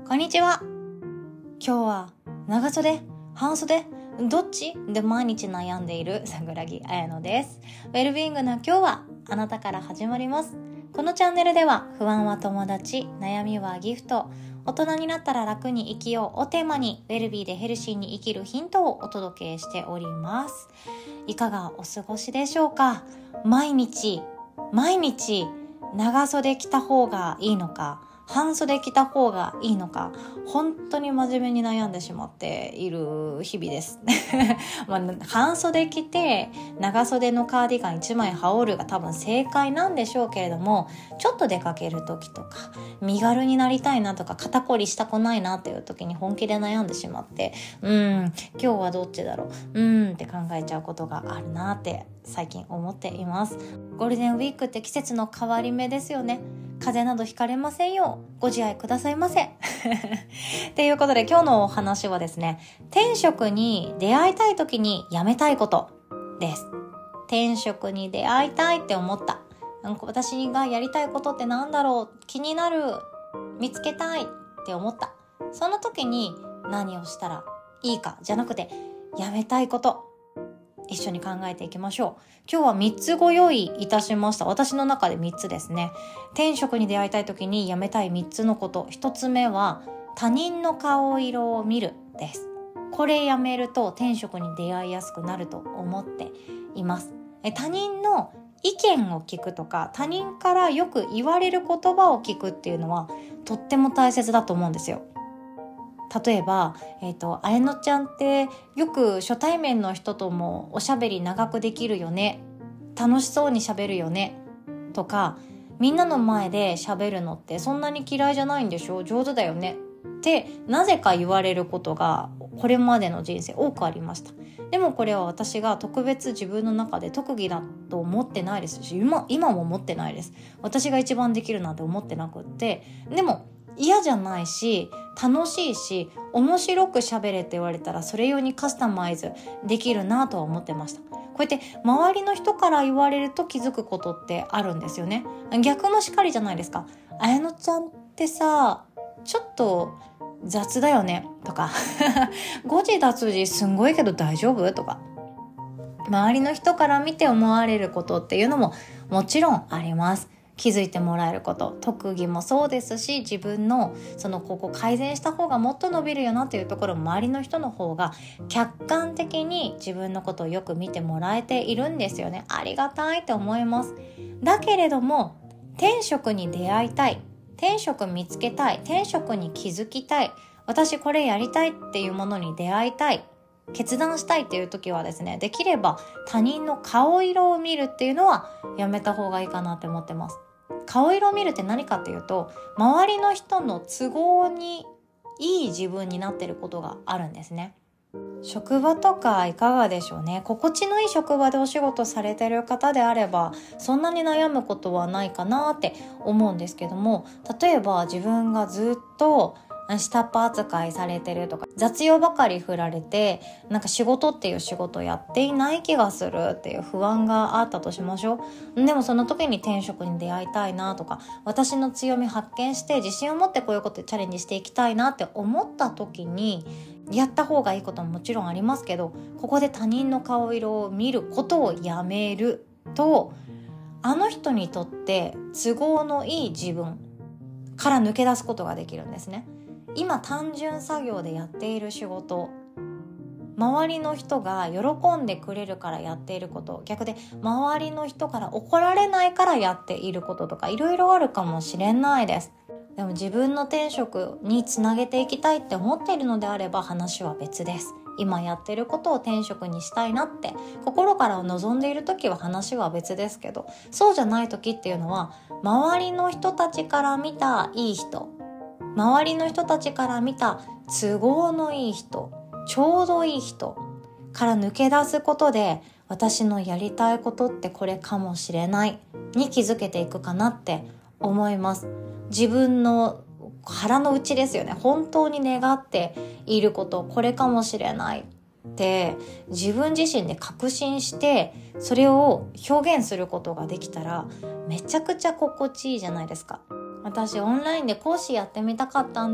こんにちは。今日は長袖、半袖、どっちで毎日悩んでいる桜木彩乃です。ウェルビーイングな今日はあなたから始まります。このチャンネルでは不安は友達、悩みはギフト、大人になったら楽に生きようをテーマにウェルビーでヘルシーに生きるヒントをお届けしております。いかがお過ごしでしょうか？毎日長袖着た方がいいのか、半袖着た方がいいのか、本当に真面目に悩んでしまっている日々です、半袖着て長袖のカーディガン1枚羽織るが多分正解なんでしょうけれども、ちょっと出かける時とか身軽になりたいなとか肩こりしたくないなっていう時に本気で悩んでしまって、今日はどっちだろうって考えちゃうことがあるなって最近思っています。ゴールデンウィークって季節の変わり目ですよね。風邪などひかれませんようご自愛くださいませっていうことで今日のお話はですね、転職に出会いたい時にやめたいことです。転職に出会いたいって思った、私がやりたいことってなんだろう、気になる、見つけたいって思った、その時に何をしたらいいかじゃなくてやめたいこと、一緒に考えていきましょう。今日は3つご用意いたしました。私の中で3つですね。転職に出会いたい時にやめたい3つのこと。1つ目は他人の顔色を見るです。これやめると転職に出会いやすくなると思っています。他人の意見を聞くとか、他人からよく言われる言葉を聞くっていうのはとっても大切だと思うんですよ。例えば、彩乃ちゃんってよく初対面の人ともおしゃべり長くできるよね、楽しそうにしゃべるよねとか、みんなの前でしゃべるのってそんなに嫌いじゃないんでしょ、上手だよねってなぜか言われることがこれまでの人生多くありました。でもこれは私が特別自分の中で特技だと思ってないですし、今も思ってないです。私が一番できるなんて思ってなくって、でも嫌じゃないし楽しいし面白く喋れって言われたらそれ用にカスタマイズできるなとは思ってました。こうやって周りの人から言われると気づくことってあるんですよね。逆もしかりじゃないですか。彩乃ちゃんってさ、ちょっと雑だよねとか誤字脱字すんごいけど大丈夫とか、周りの人から見て思われることっていうのももちろんあります。気づいてもらえること、特技もそうですし、自分のここ改善した方がもっと伸びるよなっていうところも周りの人の方が客観的に自分のことをよく見てもらえているんですよね。ありがたいって思います。だけれども転職に出会いたい、転職見つけたい、転職に気づきたい、私これやりたいっていうものに出会いたい、決断したいっていう時はですね、できれば他人の顔色を見るっていうのはやめた方がいいかなって思ってます。顔色を見るって何かっていうと、周りの人の都合にいい自分になってることがあるんですね。職場とかいかがでしょうね。心地のいい職場でお仕事されてる方であればそんなに悩むことはないかなって思うんですけども、例えば自分がずっと下っ端扱いされてるとか、雑用ばかり振られて仕事っていう仕事やっていない気がするっていう不安があったとしましょう。でもその時に転職に出会いたいなとか、私の強み発見して自信を持ってこういうことでチャレンジしていきたいなって思った時にやった方がいいことももちろんありますけど、ここで他人の顔色を見ることをやめると、あの人にとって都合のいい自分から抜け出すことができるんですね。今単純作業でやっている仕事、周りの人が喜んでくれるからやっていること、逆で周りの人から怒られないからやっていることとかいろいろあるかもしれないです。でも自分の転職につなげていきたいって思っているのであれば話は別です。今やってることを転職にしたいなって心から望んでいる時は話は別ですけど、そうじゃない時っていうのは周りの人たちから見たいい人、周りの人たちから見た都合のいい人、ちょうどいい人から抜け出すことで、私のやりたいことってこれかもしれないに気づけていくかなって思います。自分の腹の内ですよね。本当に願っていること、これかもしれないって自分自身で確信してそれを表現することができたらめちゃくちゃ心地いいじゃないですか。私オンラインで講師やってみたかったんだ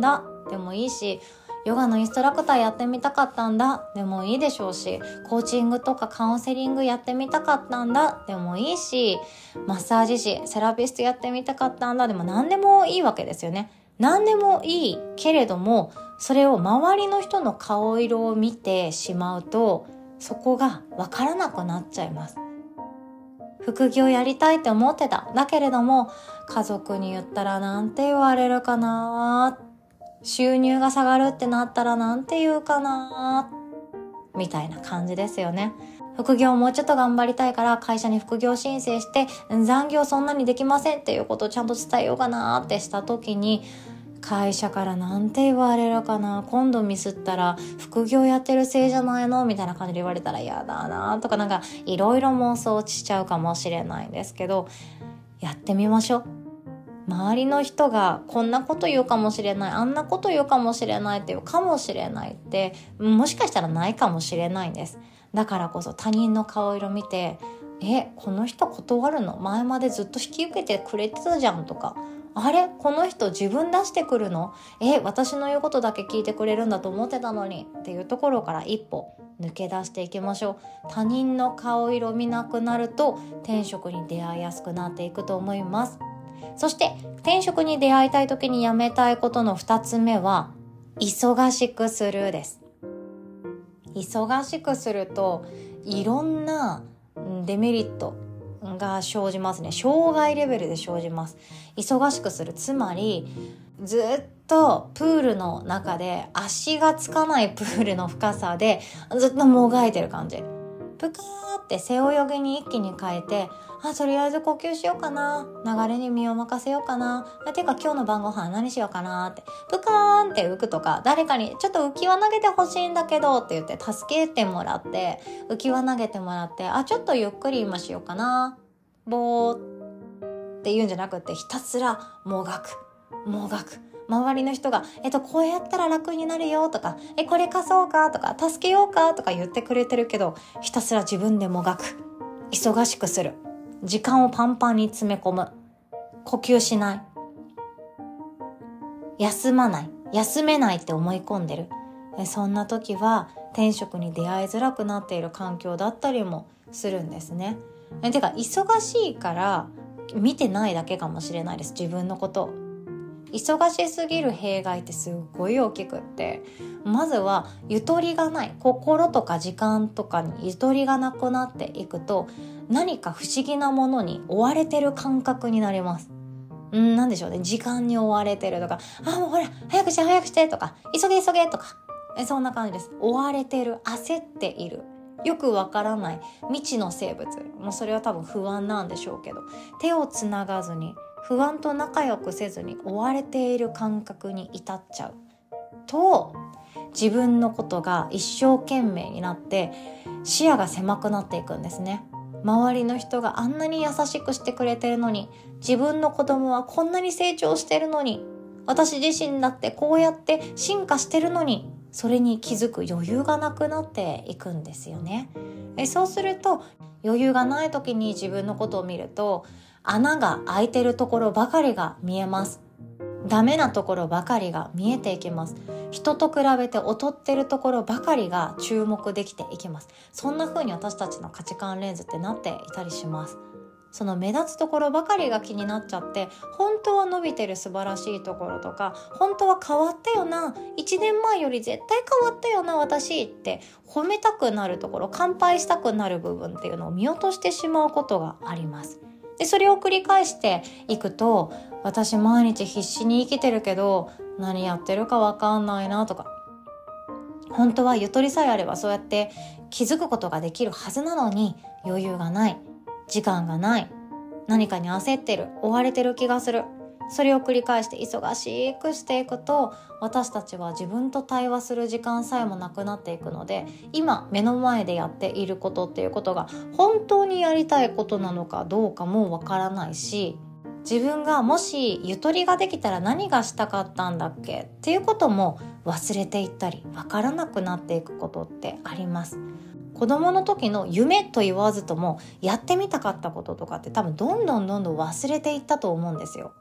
でもいいし、ヨガのインストラクターやってみたかったんだでもいいでしょうし、コーチングとかカウンセリングやってみたかったんだでもいいし、マッサージ師、セラピストやってみたかったんだでも何でもいいわけですよね。何でもいいけれども、それを周りの人の顔色を見てしまうと、そこがわからなくなっちゃいます。副業やりたいって思ってた。だけれども、家族に言ったらなんて言われるかな、収入が下がるってなったらなんて言うかな、みたいな感じですよね。副業もうちょっと頑張りたいから会社に副業申請して、残業そんなにできませんっていうことをちゃんと伝えようかなってした時に、会社からなんて言われるかな、今度ミスったら副業やってるせいじゃないのみたいな感じで言われたら嫌だなとか、なんかいろいろ妄想しちゃうかもしれないんですけど、やってみましょう。周りの人がこんなこと言うかもしれない、あんなこと言うかもしれないっていうかもしれないって、もしかしたらないかもしれないんです。だからこそ他人の顔色見て、この人断るの前までずっと引き受けてくれてたじゃんとか、あれこの人自分出してくるの、私の言うことだけ聞いてくれるんだと思ってたのにっていうところから一歩抜け出していきましょう。他人の顔色見なくなると転職に出会いやすくなっていくと思います。そして転職に出会いたい時にやめたいことの2つ目は、忙しくするです。忙しくするといろんなデメリットが生じますね。障害レベルで生じます。忙しくする、つまりずっとプールの中で足がつかないプールの深さでずっともがいてる感じ。ぷかーって背泳ぎに一気に変えて、とりあえず呼吸しようかな、流れに身を任せようかな、てか今日の晩ご飯何しようかなってぷかーんって浮くとか、誰かにちょっと浮き輪投げてほしいんだけどって言って助けてもらって浮き輪投げてもらって、ちょっとゆっくり今しようかな、ぼーって言うんじゃなくて、ひたすらもがく。周りの人が、こうやったら楽になるよとか、これ貸そうかとか、助けようかとか言ってくれてるけど、ひたすら自分でもがく。忙しくする。時間をパンパンに詰め込む。呼吸しない。休まない。休めないって思い込んでる。そんな時は、転職に出会いづらくなっている環境だったりもするんですね。てか、忙しいから見てないだけかもしれないです。自分のこと。忙しすぎる弊害ってすっごい大きくって、まずはゆとりがない、心とか時間とかにゆとりがなくなっていくと、何か不思議なものに追われてる感覚になります。なんでしょうね、時間に追われてるとか、もうほら早くしてとか、急げとか、そんな感じです。追われてる、焦っている、よくわからない未知の生物、もうそれは多分不安なんでしょうけど、手をつながずに不安と仲良くせずに追われている感覚に至っちゃうと、自分のことが一生懸命になって視野が狭くなっていくんですね。周りの人があんなに優しくしてくれてるのに、自分の子供はこんなに成長してるのに、私自身だってこうやって進化してるのに、それに気づく余裕がなくなっていくんですよね。そうすると余裕がない時に自分のことを見ると、穴が開いてるところばかりが見えます。ダメなところばかりが見えていきます。人と比べて劣ってるところばかりが注目できていきます。そんな風に私たちの価値観レンズってなっていたりします。その目立つところばかりが気になっちゃって、本当は伸びてる素晴らしいところとか、本当は変わったよな、1年前より絶対変わったよな私って褒めたくなるところ、乾杯したくなる部分っていうのを見落としてしまうことがあります。でそれを繰り返していくと、私毎日必死に生きてるけど何やってるか分かんないなとか、本当はゆとりさえあればそうやって気づくことができるはずなのに余裕がない、時間がない、何かに焦ってる、追われてる気がする。それを繰り返して忙しくしていくと、私たちは自分と対話する時間さえもなくなっていくので、今目の前でやっていることっていうことが本当にやりたいことなのかどうかもわからないし、自分がもしゆとりができたら何がしたかったんだっけっていうことも忘れていったり、わからなくなっていくことってあります。子供の時の夢と言わずともやってみたかったこととかって多分どんどん忘れていったと思うんですよ。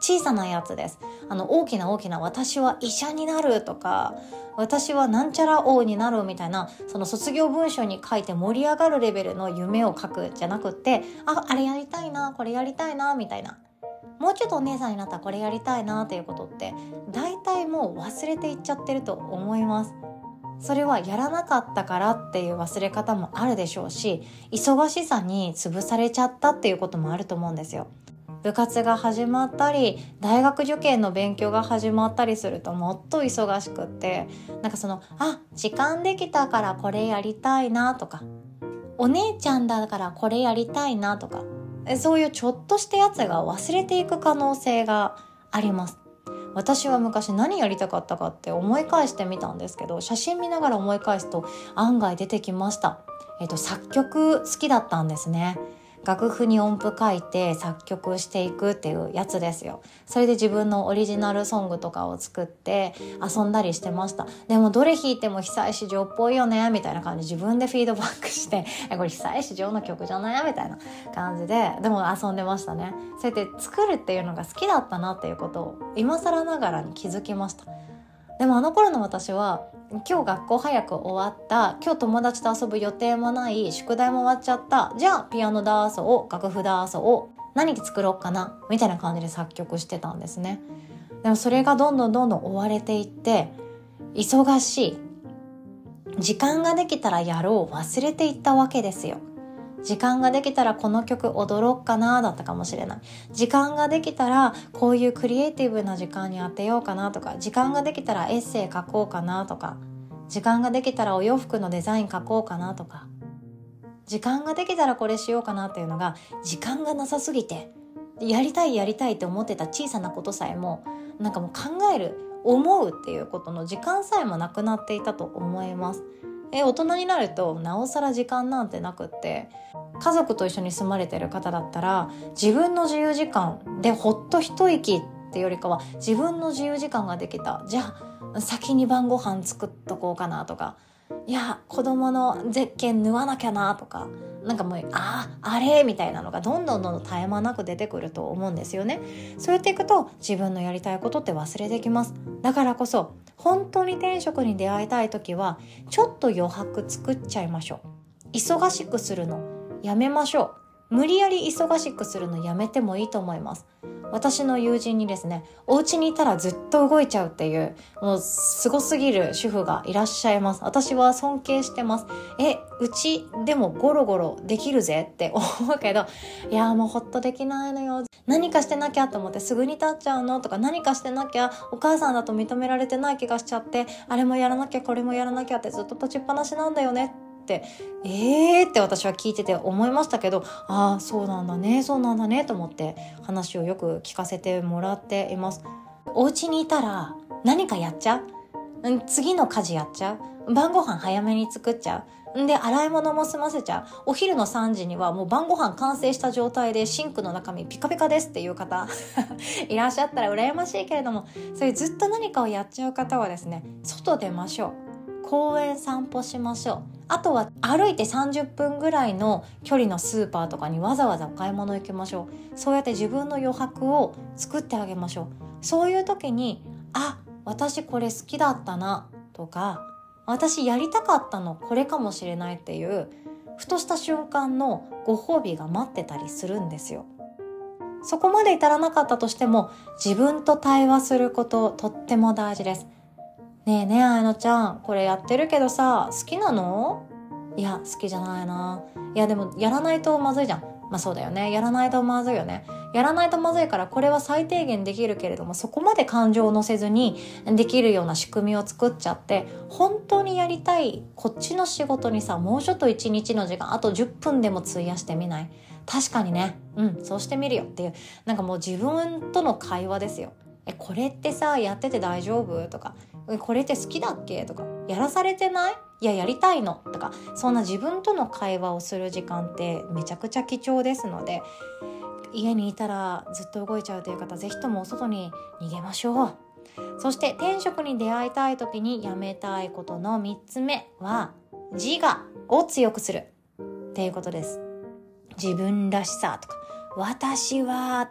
小さなやつです。大きな私は医者になるとか、私はなんちゃら王になるみたいな、その卒業文章に書いて盛り上がるレベルの夢を書くじゃなくって、あれやりたいな、これやりたいな、みたいな。もうちょっとお姉さんになったらこれやりたいなっていうことって、大体もう忘れていっちゃってると思います。それはやらなかったからっていう忘れ方もあるでしょうし、忙しさに潰されちゃったっていうこともあると思うんですよ。部活が始まったり、大学受験の勉強が始まったりするともっと忙しくって、時間できたからこれやりたいなとか、お姉ちゃんだからこれやりたいなとか、そういうちょっとしたやつが忘れていく可能性があります。私は昔何やりたかったかって思い返してみたんですけど、写真見ながら思い返すと案外出てきました。作曲好きだったんですね。楽譜に音符書いて作曲していくっていうやつですよ。それで自分のオリジナルソングとかを作って遊んだりしてました。でもどれ弾いても久石譲っぽいよねみたいな感じで自分でフィードバックしてこれ久石譲の曲じゃないみたいな感じで、でも遊んでましたね。そうやって作るっていうのが好きだったなっていうことを今更ながらに気づきました。でもあの頃の私は、今日学校早く終わった、今日友達と遊ぶ予定もない、宿題も終わっちゃった、じゃあピアノだそう、楽譜だそう、何で作ろうかなみたいな感じで作曲してたんですね。でもそれがどんどん追われていって、忙しい、時間ができたらやろう、忘れていったわけですよ。時間ができたらこの曲踊ろうかなだったかもしれない。時間ができたらこういうクリエイティブな時間に当てようかなとか、時間ができたらエッセイ書こうかなとか、時間ができたらお洋服のデザイン書こうかなとか、時間ができたらこれしようかなっていうのが、時間がなさすぎて、やりたいって思ってた小さなことさえも、もう考える、思うっていうことの時間さえもなくなっていたと思います。大人になるとなおさら時間なんてなくって、家族と一緒に住まれてる方だったら、自分の自由時間でほっと一息ってよりかは、自分の自由時間ができた、じゃあ先に晩ご飯作っとこうかなとか、いや子供のゼッケン縫わなきゃなとか、もうあれみたいなのがどんどん絶え間なく出てくると思うんですよね。そうやっていくと自分のやりたいことって忘れてきます。だからこそ本当に転職に出会いたい時は、ちょっと余白作っちゃいましょう。忙しくするのやめましょう。無理やり忙しくするのやめてもいいと思います。私の友人にですね、お家にいたらずっと動いちゃうっていう、もうすごすぎる主婦がいらっしゃいます。私は尊敬してます。うちでもゴロゴロできるぜって思うけど、いやもうほっとできないのよ。何かしてなきゃと思ってすぐに立っちゃうのとか、何かしてなきゃお母さんだと認められてない気がしちゃって、あれもやらなきゃこれもやらなきゃってずっと立ちっぱなしなんだよねってって私は聞いてて思いましたけど、そうなんだねと思って話をよく聞かせてもらっています。お家にいたら何かやっちゃう、次の家事やっちゃう、晩ご飯早めに作っちゃう、で洗い物も済ませちゃう、お昼の3時にはもう晩ご飯完成した状態でシンクの中身ピカピカですっていう方いらっしゃったら羨ましいけれども、そういうずっと何かをやっちゃう方はですね、外出ましょう。公園散歩しましょう。あとは歩いて30分ぐらいの距離のスーパーとかにわざわざお買い物行きましょう。そうやって自分の余白を作ってあげましょう。そういう時に、私これ好きだったなとか、私やりたかったのこれかもしれないっていうふとした瞬間のご褒美が待ってたりするんですよ。そこまで至らなかったとしても、自分と対話することとっても大事です。ねえあやのちゃん、これやってるけどさ、好きなの？いや好きじゃないな。いやでもやらないとまずいじゃん。そうだよね、やらないとまずいよね。やらないとまずいから、これは最低限できるけれども、そこまで感情を乗せずにできるような仕組みを作っちゃって、本当にやりたいこっちの仕事にさ、もうちょっと1日の時間あと10分でも費やしてみない？確かにね、そうしてみるよっていう、もう自分との会話ですよ。これってさやってて大丈夫？とか、これって好きだっけ？とか、やらされてない？いややりたいの？とか、そんな自分との会話をする時間ってめちゃくちゃ貴重ですので、家にいたらずっと動いちゃうという方、ぜひともお外に逃げましょう。そして転職に出会いたい時にやめたいことの3つ目は、自我を強くするっていうことです。自分らしさとか、私はっ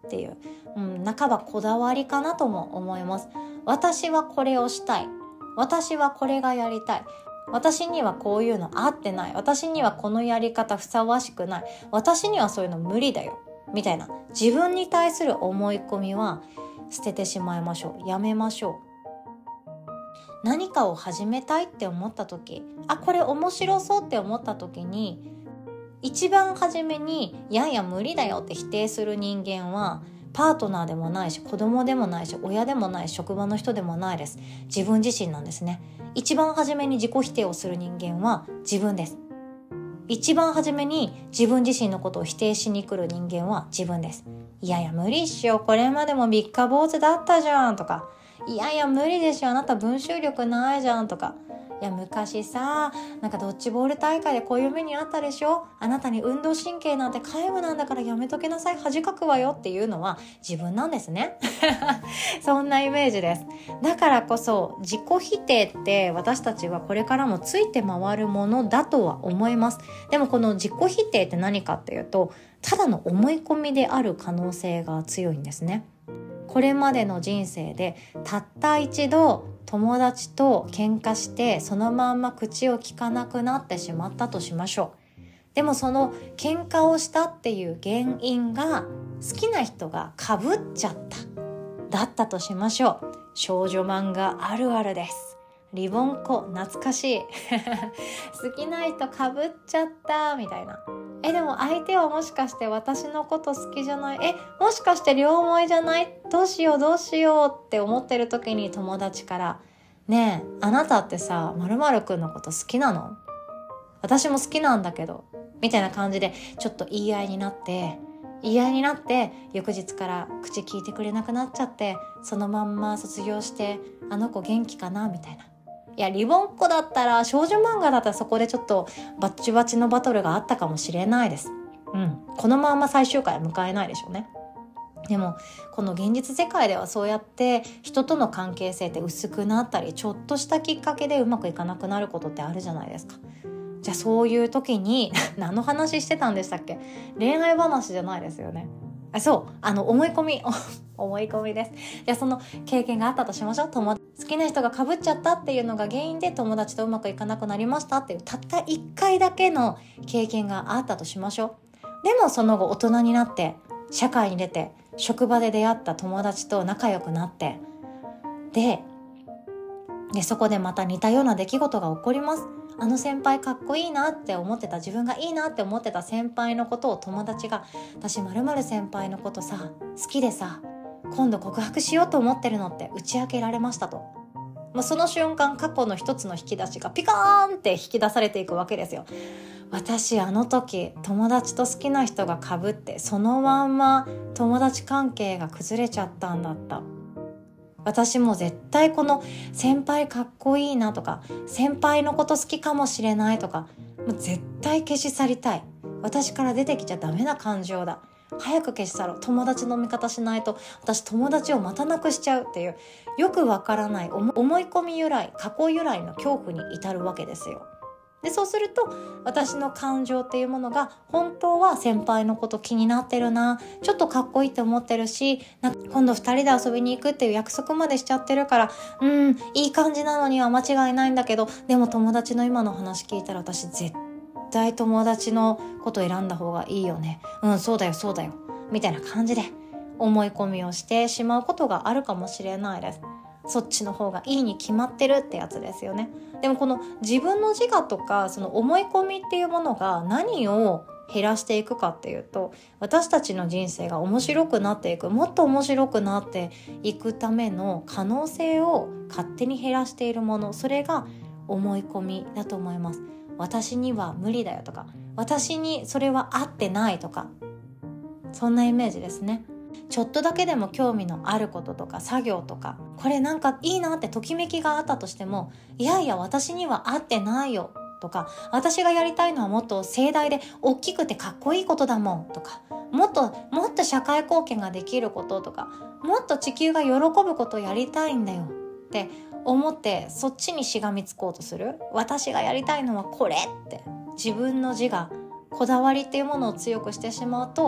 っていう、半ばこだわりかなとも思います。私はこれをしたい、私はこれがやりたい、私にはこういうの合ってない、私にはこのやり方ふさわしくない、私にはそういうの無理だよみたいな自分に対する思い込みは捨ててしまいましょう。やめましょう。何かを始めたいって思った時、これ面白そうって思った時に、一番初めにいやいや無理だよって否定する人間はパートナーでもないし、子供でもないし、親でもないし、職場の人でもないです。自分自身なんですね。一番初めに自己否定をする人間は自分です。一番初めに自分自身のことを否定しに来る人間は自分です。いやいや無理っしょ、これまでも三日坊主だったじゃんとか、いやいや無理でしょ、あなた文集力ないじゃんとか、いや昔さ、なんかドッジボール大会でこういう目にあったでしょ、あなたに運動神経なんて皆無なんだからやめとけなさい、恥かくわよっていうのは自分なんですねそんなイメージです。だからこそ自己否定って私たちはこれからもついて回るものだとは思います。でもこの自己否定って何かっていうと、ただの思い込みである可能性が強いんですね。これまでの人生でたった一度友達と喧嘩してそのまんま口を聞かなくなってしまったとしましょう。でもその喧嘩をしたっていう原因が好きな人が被っちゃっただったとしましょう。少女漫画あるあるです。リボン子懐かしい好きな人被っちゃったみたいな。でも相手はもしかして私のこと好きじゃない、もしかして両思いじゃない、どうしようって思ってる時に友達からねえ、あなたってさ〇〇くんのこと好きなの？私も好きなんだけどみたいな感じでちょっと言い合いになって翌日から口聞いてくれなくなっちゃって、そのまんま卒業してあの子元気かなみたいな。いやリボンっ子だったら、少女漫画だったらそこでちょっとバッチバチのバトルがあったかもしれないです。このまま最終回は迎えないでしょうね。でもこの現実世界ではそうやって人との関係性って薄くなったり、ちょっとしたきっかけでうまくいかなくなることってあるじゃないですか。じゃあそういう時に何の話してたんでしたっけ？恋愛話じゃないですよね。思い込み思い込みです。じゃあその経験があったとしましょう。好きな人が被っちゃったっていうのが原因で友達とうまくいかなくなりましたっていうたった1回だけの経験があったとしましょう。でもその後大人になって社会に出て職場で出会った友達と仲良くなってでそこでまた似たような出来事が起こります。あの先輩かっこいいなって思ってた、自分がいいなって思ってた先輩のことを友達が、私〇〇先輩のことさ好きでさ今度告白しようと思ってるのって打ち明けられましたと。その瞬間過去の一つの引き出しがピカーンって引き出されていくわけですよ。私あの時友達と好きな人が被ってそのまんま友達関係が崩れちゃったんだった。私も絶対この先輩かっこいいなとか先輩のこと好きかもしれないとかもう絶対消し去りたい、私から出てきちゃダメな感情だ、早く消し去ろう、友達の味方しないと私友達をまたなくしちゃうっていうよくわからない思い込み由来、過去由来の恐怖に至るわけですよ。でそうすると私の感情っていうものが本当は先輩のこと気になってるな、ちょっとかっこいいって思ってるし、今度2人で遊びに行くっていう約束までしちゃってるからいい感じなのには間違いないんだけど、でも友達の今の話聞いたら私絶対友達のこと選んだ方がいいよね、そうだよみたいな感じで思い込みをしてしまうことがあるかもしれないです。そっちの方がいいに決まってるってやつですよね。でもこの自分の自我とかその思い込みっていうものが何を減らしていくかっていうと、私たちの人生が面白くなっていく、もっと面白くなっていくための可能性を勝手に減らしているもの、それが思い込みだと思います。私には無理だよとか、私にそれは合ってないとか、そんなイメージですね。ちょっとだけでも興味のあることとか作業とか、これなんかいいなってときめきがあったとしても、いやいや私には合ってないよとか、私がやりたいのはもっと盛大で大きくてかっこいいことだもんとか、もっと社会貢献ができることとか、もっと地球が喜ぶことをやりたいんだよって思ってそっちにしがみつこうとする。私がやりたいのはこれって自分の自我、こだわりっていうものを強くしてしまうと、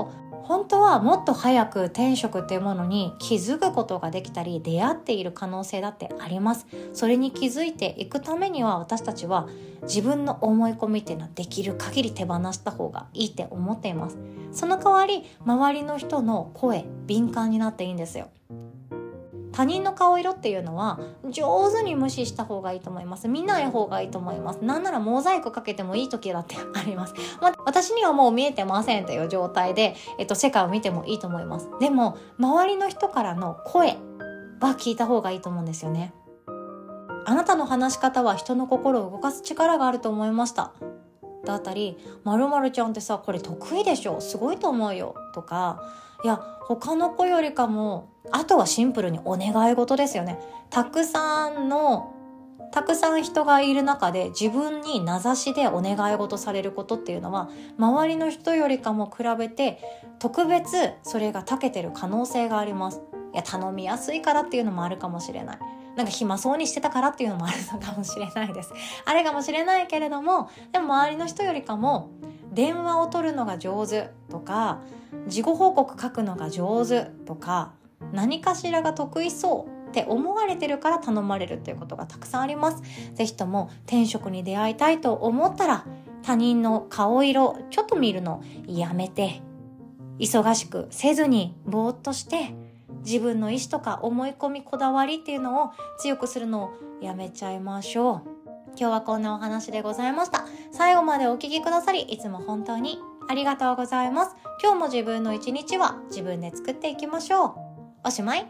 本当はもっと早く転職っていうものに気づくことができたり、出会っている可能性だってあります。それに気づいていくためには、私たちは自分の思い込みっていうのはできる限り手放した方がいいって思っています。その代わり周りの人の声、敏感になっていいんですよ。他人の顔色っていうのは上手に無視した方がいいと思います。見ない方がいいと思います。なんならモザイクかけてもいい時だってあります。私にはもう見えてませんという状態で、世界を見てもいいと思います。でも周りの人からの声は聞いた方がいいと思うんですよね。あなたの話し方は人の心を動かす力があると思いました。だったり、〇〇ちゃんってさ、これ得意でしょ、すごいと思うよとか、いや他の子よりかも、あとはシンプルにお願い事ですよね。たくさん人がいる中で自分に名指しでお願い事されることっていうのは、周りの人よりかも比べて特別それが長けてる可能性があります。いや頼みやすいからっていうのもあるかもしれない。なんか暇そうにしてたからっていうのもあるのかもしれないです。あれかもしれないけれども、でも周りの人よりかも電話を取るのが上手とか、事後報告書くのが上手とか、何かしらが得意そうって思われてるから頼まれるっていうことがたくさんあります。ぜひとも転職に出会いたいと思ったら、他人の顔色ちょっと見るのやめて、忙しくせずにぼーっとして自分の意思とか思い込み、こだわりっていうのを強くするのをやめちゃいましょう。今日はこんなお話でございました。最後までお聞きくださりいつも本当にありがとうございます。今日も自分の一日は自分で作っていきましょう。おしまい。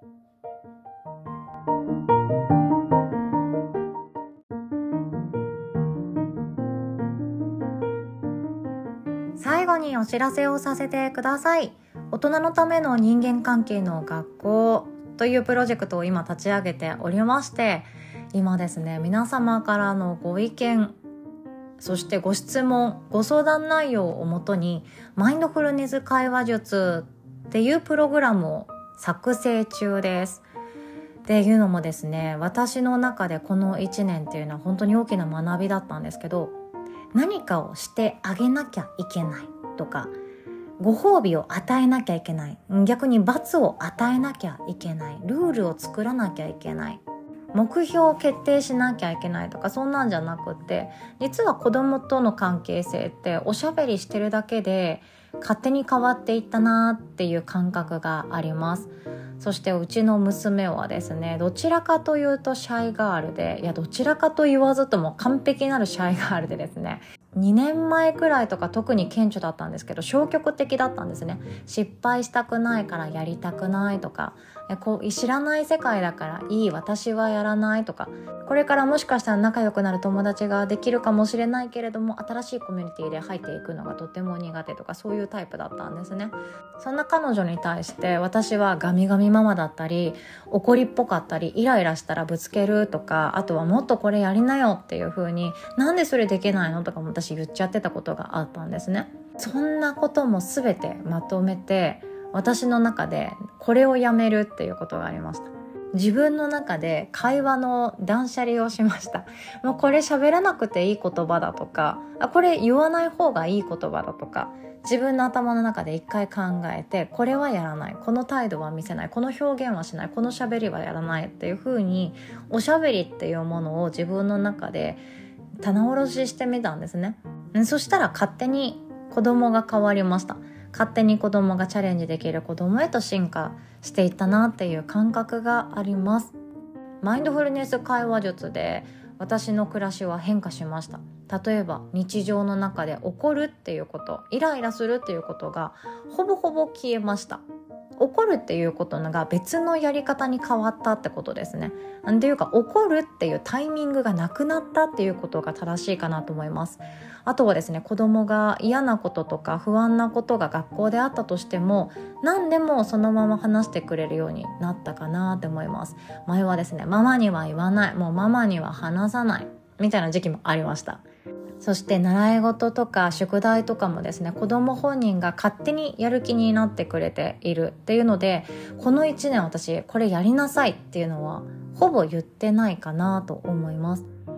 最後にお知らせをさせてください。大人のための人間関係の学校というプロジェクトを今立ち上げておりまして、今ですね、皆様からのご意見、そしてご質問、ご相談内容をもとにマインドフルネス会話術っていうプログラムを作成中です。っていうのもですね、私の中でこの1年っていうのは本当に大きな学びだったんですけど、何かをしてあげなきゃいけないとか、ご褒美を与えなきゃいけない、逆に罰を与えなきゃいけない、ルールを作らなきゃいけない、目標を決定しなきゃいけないとか、そんなんじゃなくって、実は子供との関係性っておしゃべりしてるだけで勝手に変わっていったなっていう感覚があります。そしてうちの娘はですね、どちらかというとシャイガールで、いやどちらかと言わずとも完璧なるシャイガールでですね、2年前くらいとか特に顕著だったんですけど、消極的だったんですね。失敗したくないからやりたくないとか、知らない世界だからいい、私はやらないとか、これからもしかしたら仲良くなる友達ができるかもしれないけれども、新しいコミュニティで入っていくのがとても苦手とか、そういうタイプだったんですね。そんな彼女に対して私はガミガミママだったり、怒りっぽかったり、イライラしたらぶつけるとか、あとはもっとこれやりなよっていう風に、なんでそれできないのとかも私言っちゃってたことがあったんですね。そんなことも全てまとめて、私の中でこれをやめるっていうことがありました。自分の中で会話の断捨離をしました。もうこれ喋らなくていい言葉だとか、これ言わない方がいい言葉だとか、自分の頭の中で一回考えて、これはやらない、この態度は見せない、この表現はしない、この喋りはやらないっていう風に、おしゃべりっていうものを自分の中で棚卸ししてみたんですね。そしたら勝手に子供が変わりました。勝手に子供がチャレンジできる子供へと進化していったなっていう感覚があります。マインドフルネス会話術で私の暮らしは変化しました。例えば日常の中で怒るっていうこと、イライラするっていうことがほぼほぼ消えました。怒るっていうことが別のやり方に変わったってことですね。っていうか、怒るっていうタイミングがなくなったっていうことが正しいかなと思います。あとはですね、子供が嫌なこととか不安なことが学校であったとしても、何でもそのまま話してくれるようになったかなって思います。前はですね、ママには言わない、もうママには話さないみたいな時期もありました。そして習い事とか宿題とかもですね、子供本人が勝手にやる気になってくれているっていうので、この1年私これやりなさいっていうのはほぼ言ってないかなと思います。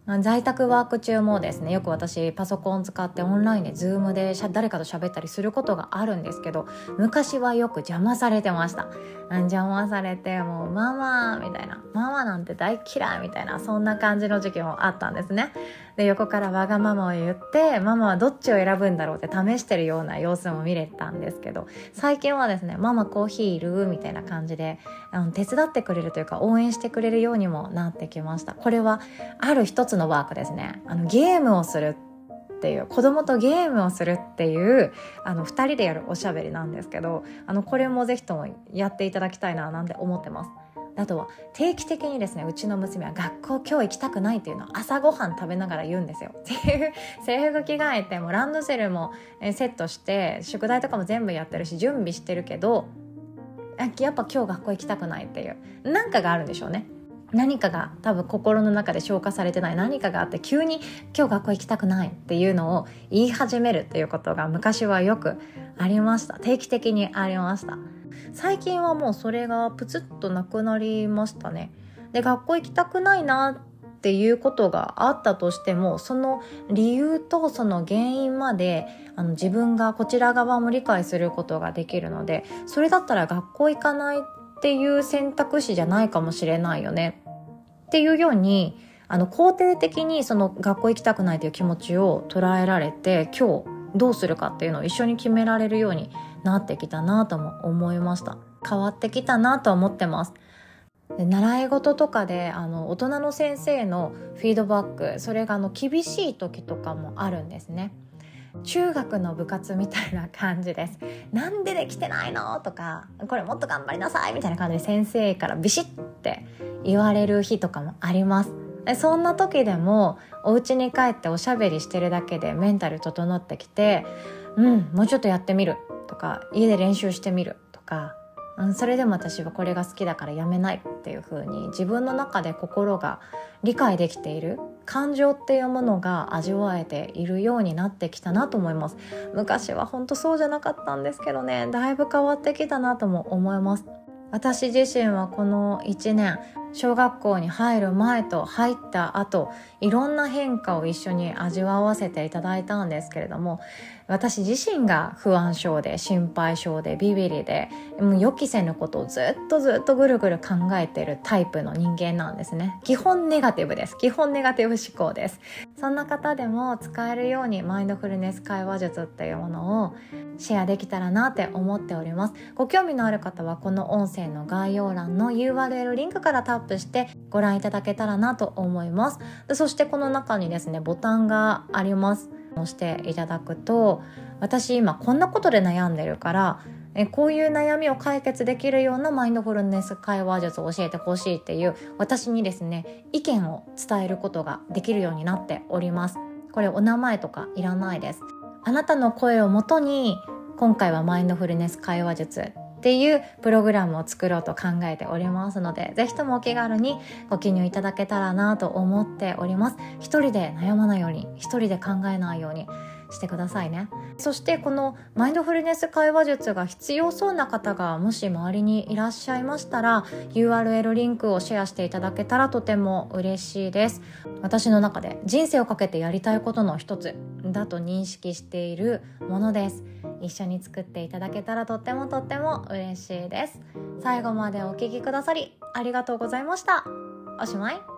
在宅ワーク中もですね、よく私パソコン使ってオンラインでズームで誰かと喋ったりすることがあるんですけど、昔はよく邪魔されてました。邪魔されて、もうママみたいな、ママなんて大嫌いみたいな、そんな感じの時期もあったんですね。で、横からわがままを言って、ママはどっちを選ぶんだろうって試してるような様子も見れたんですけど、最近はですね、ママコーヒーいるみたいな感じで手伝ってくれるというか、応援してくれるようにもなってきました。これはある一つのワークですね。ゲームをするっていう、子供とゲームをするっていう2人でやるおしゃべりなんですけど、これもぜひともやっていただきたいななんて思ってます。あとは定期的にですね、うちの娘は学校今日行きたくないっていうのを朝ごはん食べながら言うんですよ。っていう、制服着替えてもうランドセルもセットして宿題とかも全部やってるし準備してるけど、やっぱ今日学校行きたくないっていう何かがあるんでしょうね。何かが多分心の中で消化されてない何かがあって、急に今日学校行きたくないっていうのを言い始めるっていうことが昔はよくありました。定期的にありました。最近はもうそれがプツッとなくなりましたね。で、学校行きたくないなっていうことがあったとしても、その理由とその原因まで自分がこちら側も理解することができるので、それだったら学校行かないっていう選択肢じゃないかもしれないよねっていうように、肯定的にその学校行きたくないという気持ちを捉えられて、今日どうするかっていうのを一緒に決められるようになってきたなとも思いました。変わってきたなと思ってます。で、習い事とかで大人の先生のフィードバック、それが厳しい時とかもあるんですね。中学の部活みたいな感じです。なんでできてないのとか、これもっと頑張りなさいみたいな感じで先生からビシッって言われる日とかもあります。そんな時でもお家に帰っておしゃべりしてるだけでメンタル整ってきて、もうちょっとやってみるとか、家で練習してみるとか、それでも私はこれが好きだからやめないっていう風に自分の中で心が理解できている、感情っていうものが味わえているようになってきたなと思います。昔は本当そうじゃなかったんですけどね、だいぶ変わってきたなとも思います。私自身はこの1年、小学校に入る前と入った後、いろんな変化を一緒に味わわせていただいたんですけれども、私自身が不安症で心配性でビビリで、予期せぬことをずっとぐるぐる考えているタイプの人間なんですね。基本ネガティブです。基本ネガティブ思考です。そんな方でも使えるようにマインドフルネス会話術っていうものをシェアできたらなって思っております。ご興味のある方はこの音声の概要欄の URL リンクからタップしてご覧いただけたらなと思います。そしてこの中にですね、ボタンがあります。押していただくと、私今こんなことで悩んでるからこういう悩みを解決できるようなマインドフルネス会話術を教えてほしいっていう私にですね、意見を伝えることができるようになっております。これお名前とかいらないです。あなたの声をもとに今回はマインドフルネス会話術っていうプログラムを作ろうと考えておりますので、ぜひともお気軽にご記入いただけたらなと思っております。一人で悩まないように、一人で考えないようにしてくださいね。そしてこのマインドフルネス会話術が必要そうな方がもし周りにいらっしゃいましたら、 URL リンクをシェアしていただけたらとても嬉しいです。私の中で人生をかけてやりたいことの一つだと認識しているものです。一緒に作っていただけたらとっても嬉しいです。最後までお聞きくださりありがとうございました。おしまい。